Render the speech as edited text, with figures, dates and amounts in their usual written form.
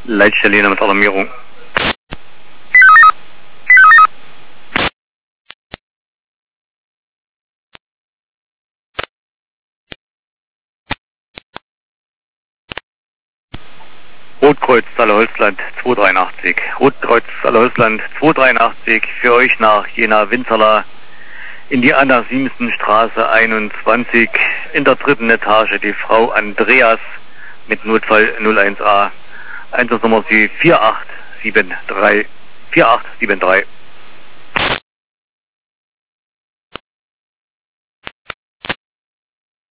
Leitstelle Jena mit Alarmierung. Rotkreuz Saale-Holzland 283. Rotkreuz Saale-Holzland 283 für euch nach Jena-Winzerla in die Anna-Siemsen-Straße 21 in der 3. Etage die Frau Andreas mit Notfall 01a. Einsatznummer 4873. 4873.